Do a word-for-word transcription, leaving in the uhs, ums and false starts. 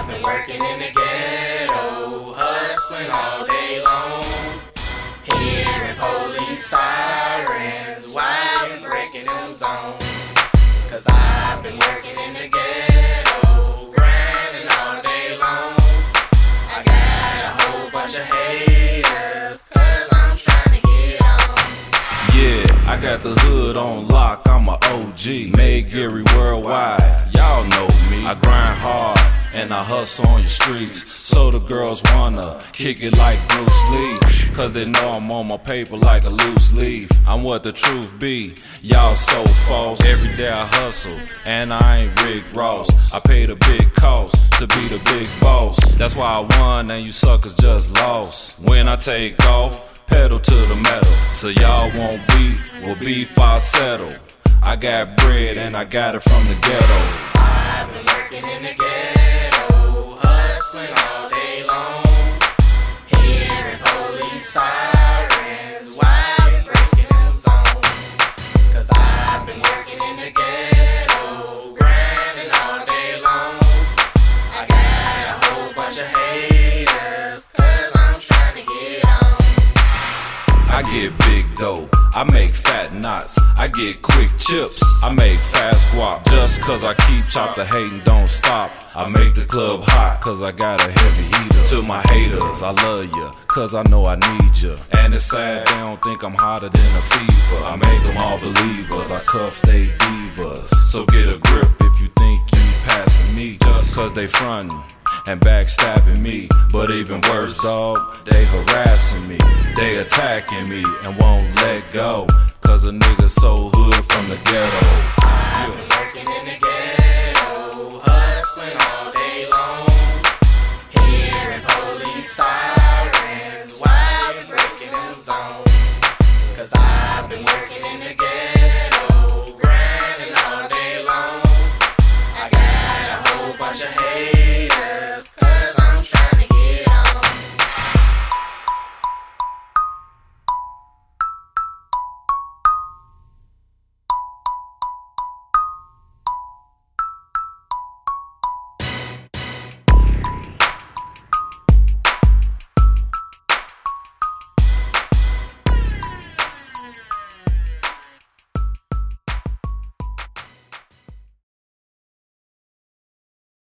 I've been working in the ghetto, hustling all day long, hearing police sirens while you breaking them zones. Cause I've been working in the ghetto, grinding all day long. I got a whole bunch of haters, cause I'm trying to get on. Yeah, I got the hood on lock, I'm a O G. Made Gary worldwide, y'all know me. I grind hard and I hustle on your streets, so the girls wanna kick it like Bruce Lee. Cause they know I'm on my paper like a loose leaf. I'm what the truth be, y'all so false. Every day I hustle, and I ain't Rick Ross. I paid a big cost to be the big boss. That's why I won and you suckers just lost. When I take off, pedal to the metal, so y'all won't beef, well beef I settle. I got bread and I got it from the ghetto. I've been working in the ghetto, hustling all day long, hearing police sirens while you breaking them zones. Cause I've been working in the ghetto, grinding all day long. I got a whole bunch of haters, cause I'm trying to get on. I get big dough, I make fat knots, I get quick chips, I make fast guap. Just cause I keep chop, the hating don't stop. I make the club hot cause I got a heavy heater. To my haters, I love ya, cause I know I need ya. And it's sad they don't think I'm hotter than a fever. I make them all believers, I cuff they divas. So get a grip if you think you passing me, just cause they frontin' and backstabbing me. But even worse, dog, they harassing me. They attacking me and won't let go, cause a nigga so hood from the ghetto. I've been working in the ghetto, hustling